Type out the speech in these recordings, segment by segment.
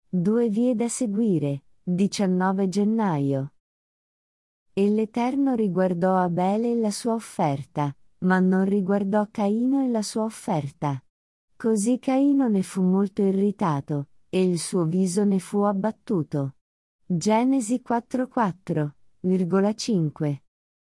Due vie da seguire, 19 gennaio. E l'Eterno riguardò Abele e la sua offerta, ma non riguardò Caino e la sua offerta. Così Caino ne fu molto irritato, e il suo viso ne fu abbattuto. Genesi 4:4,5.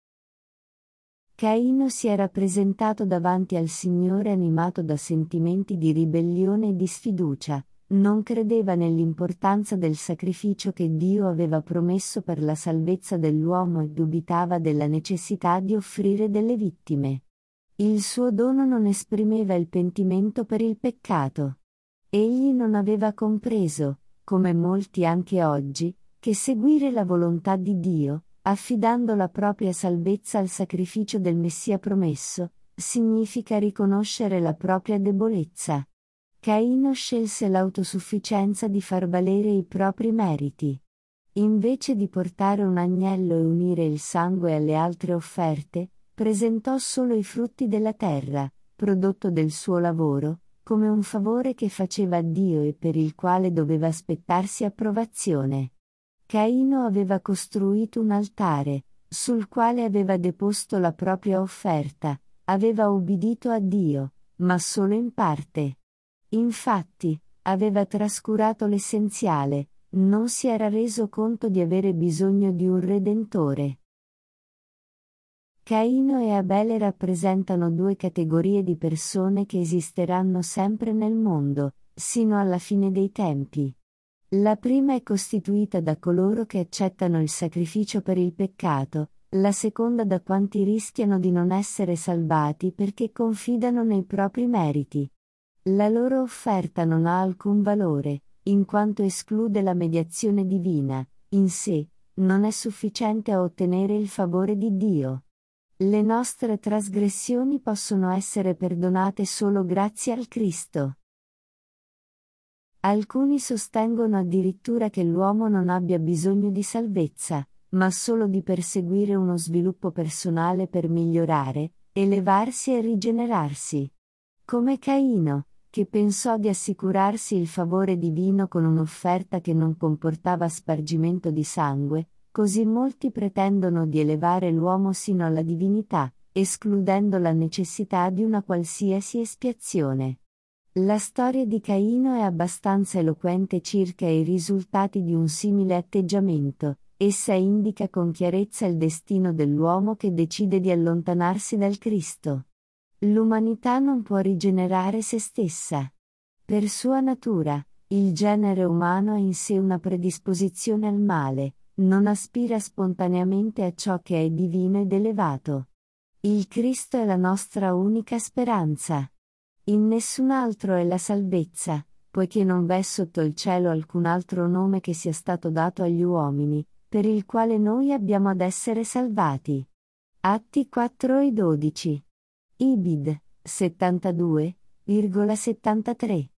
Caino si era presentato davanti al Signore animato da sentimenti di ribellione e di sfiducia, non credeva nell'importanza del sacrificio che Dio aveva promesso per la salvezza dell'uomo e dubitava della necessità di offrire delle vittime. Il suo dono non esprimeva il pentimento per il peccato. Egli non aveva compreso, come molti anche oggi, che seguire la volontà di Dio, affidando la propria salvezza al sacrificio del Messia promesso, significa riconoscere la propria debolezza. Caino scelse l'autosufficienza di far valere i propri meriti. Invece di portare un agnello e unire il sangue alle altre offerte, presentò solo i frutti della terra, prodotto del suo lavoro, come un favore che faceva a Dio e per il quale doveva aspettarsi approvazione. Caino aveva costruito un altare, sul quale aveva deposto la propria offerta, aveva ubbidito a Dio, ma solo in parte. Infatti, aveva trascurato l'essenziale, non si era reso conto di avere bisogno di un Redentore. Caino e Abele rappresentano due categorie di persone che esisteranno sempre nel mondo, sino alla fine dei tempi. La prima è costituita da coloro che accettano il sacrificio per il peccato, la seconda da quanti rischiano di non essere salvati perché confidano nei propri meriti. La loro offerta non ha alcun valore, in quanto esclude la mediazione divina, in sé, non è sufficiente a ottenere il favore di Dio. Le nostre trasgressioni possono essere perdonate solo grazie al Cristo. Alcuni sostengono addirittura che l'uomo non abbia bisogno di salvezza, ma solo di perseguire uno sviluppo personale per migliorare, elevarsi e rigenerarsi. Come Caino, che pensò di assicurarsi il favore divino con un'offerta che non comportava spargimento di sangue, così molti pretendono di elevare l'uomo sino alla divinità, escludendo la necessità di una qualsiasi espiazione. La storia di Caino è abbastanza eloquente circa i risultati di un simile atteggiamento. Essa indica con chiarezza il destino dell'uomo che decide di allontanarsi dal Cristo. L'umanità non può rigenerare se stessa. Per sua natura, il genere umano ha in sé una predisposizione al male, non aspira spontaneamente a ciò che è divino ed elevato. Il Cristo è la nostra unica speranza. In nessun altro è la salvezza, poiché non v'è sotto il cielo alcun altro nome che sia stato dato agli uomini, per il quale noi abbiamo ad essere salvati. Atti 4:12. Ibid. 72,73